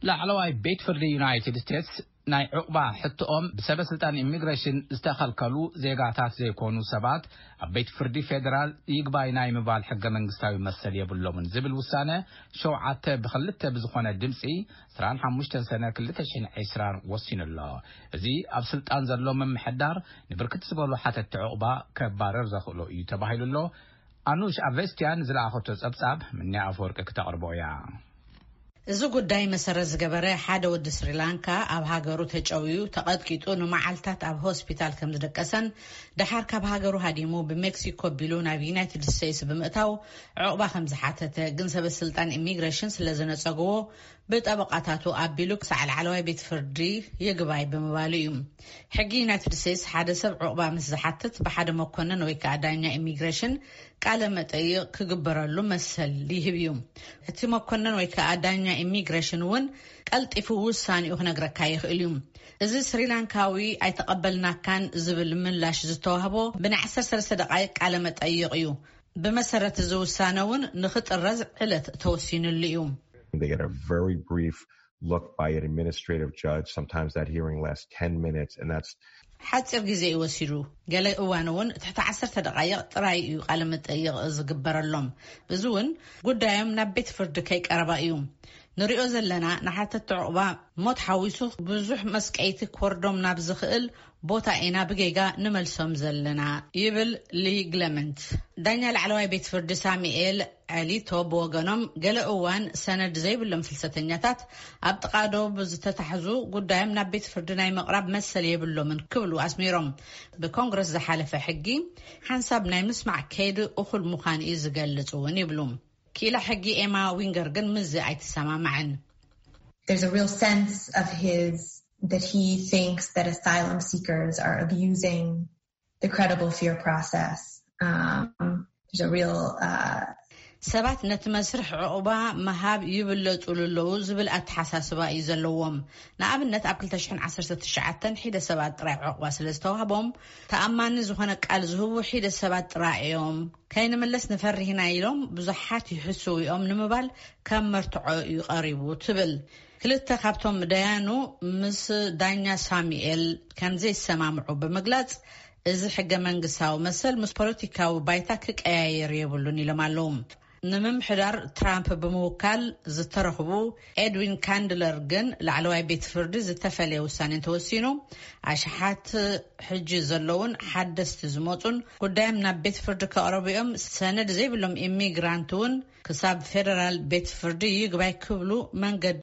ላዕለዋይ ቤት ፍርዲ ዩናይትድ ስቴትስ ናይ ዕቁባ ሕቶኦም ብሰበስልጣን ኢሚግሬሽን ዝተኸልከሉ ዜጋታት ዘይኮኑ ሰባት ኣብ ቤት ፍርዲ ፌደራል ይግባይ ናይ ምባል ሕገ መንግስታዊ መሰል የብሎምን ዝብል ውሳነ 7-2 ብዝኾነ ድምፂ 25 ሰነ 2020 ወሲኑሎ እዚ ኣብ ስልጣን ዘሎ መምሕዳር ንብርክት ዝበሉ ሓተት ዕቁባ ከባረር ዘኽእሎ እዩ ተባሂሉሎ ኣኑሽ ኣቨስቲያን ዝለኣኸቶ ጸብጻብ ምንያ ኣፈወርቂ ክተቕርቦያ እዚ ጉዳይ መሰረት ዝገበረ ሓደ ወዲ ስሪላንካ ኣብ ሃገሩ ተጨውዩ ተቐጥቂጡ ንመዓልታት ኣብ ሆስፒታል ከም ዝደቀሰን ድሓር ካብ ሃገሩ ሃዲሙ ብሜክሲኮ ቢሉ ናብ ዩናይትድ ስቴትስ ብምእታው ዕቁባ ከም ዝሓተተ ግን ሰበስልጣን ኢሚግሬሽን ስለዘነጸግዎ ብጠበቃታቱ ኣቢሉ ክሳዕ ላዕለዋይ ቤት ፍርዲ ይግባይ ብምባሉ እዩ ሕጊ ዩናይትድ ስቴትስ ሓደ ሰብ ዕቁባ ምስ ዝሓትት ብሓደ መኮነን ወይ ከዓ ዳኛ ኢሚግሬሽን ቃለ መጠይቅ ክግበረሉ መሰል ይህብ እዩ እቲ መኮነን ወይ ከዓ ዳኛ ኢሚግሬሽን እውን ቀልጢፉ ውሳኔኡ ክነግረካ ይኽእል እዩ እዚ ስሪላንካዊ ኣይተቀበልናካን ዝብል ምላሽ ዝተዋህቦ ብ13 ደቂቃ ቃለ መጠይቅ እዩ ብመሰረት እዚ ውሳነ እውን ንኽጥረዝ ዕለት ተወሲኑሉ እዩ They get a very brief look by an administrative judge. Sometimes that hearing lasts 10 minutes and that's ሓፂር ግዜ ይወሲዱ ገለ እዋን እውን ትሕቲ 10 ደቂቃ ጥራይ እዩ ቃለ መጠይቅ ዝግበረሎም እዚ እውን ጉዳዮም ናብ ቤት ፍርዲ ከይቀረባ እዩ ንሪኦ ዘለና ንሓተት ዕቁባ ሞት ሓዊሱ ብዙሕ መስቀይቲ ኮርዶም ናብ ዝኽእል ቦታ ኢና ብጌጋ ንመልሶም ዘለና ይብል ሊግለመንት ዳኛ ላዕለዋይ ቤት ፍርዲ ሳሙኤል አሊቶ ብወገኖም ገለ እዋን ሰነድ ዘይብሎም ፍልሰተኛታት ኣብ ጥቃዶ ብዝተታሕዙ ጉዳዮም ናብ ቤት ፍርዲ ናይ መቅራብ መሰል የብሎምን ክብሉ ኣስሚሮም ብኮንግረስ ዝሓለፈ ሕጊ ሓንሳብ ናይ ምስማዕ ከይዲ እኹል ምዃን እዩ ዝገልጽ እውን ይብሉ ኪላ ሕጊ ኤማ ዊንገር ግን ምዝ ኣይተሰማማዕን There's a real sense of his that he thinks that asylum seekers are abusing the credible fear process. There's a real ሰባት ነቲ መስርሕ ዕቁባ መሃብ ይብለጹልለው ዝብል ኣተሓሳስባ እዩ ዘለዎም ንኣብነት ኣብ 2019 ሒደ ሰባት ጥራይ ዕቁባ ስለዝተዋህቦም ተኣማኒ ዝኾነ ቃል ዝህቡ ሒደ ሰባት ጥራዮም ከይንመለስ ንፈሪህና ኢሎም ብዙሓት ይሕስው እዮም ንምባል ከም መርትዖ እዩ ቀሪቡ ትብል ክልተ ካብቶም ደያኑ ምስ ዳኛ ሳሙኤል ከምዘይሰማምዑ ብምግላጽ እዚ ሕገ መንግስታዊ መሰል ምስ ፖለቲካዊ ባይታ ክቀያየር የብሉን ኢሎም ኣለዉ ንምምሕዳር ትራምፕ ብምውካል ዝተረኽቡ ኤድዊን ካንድለር ግን ላዕለዋይ ቤት ፍርዲ ዝተፈለየ ውሳኔ ተወሲኑ ኣሽሓት ሕጂ ዘለውን ሓደስቲ ዝመፁን ጉዳዮም ናብ ቤት ፍርዲ ከቕረቡ እዮም ሰነድ ዘይብሎም ኢሚግራንት እውን ክሳብ ፌደራል ቤት ፍርዲ ይግባይ ክብሉ መንገዲ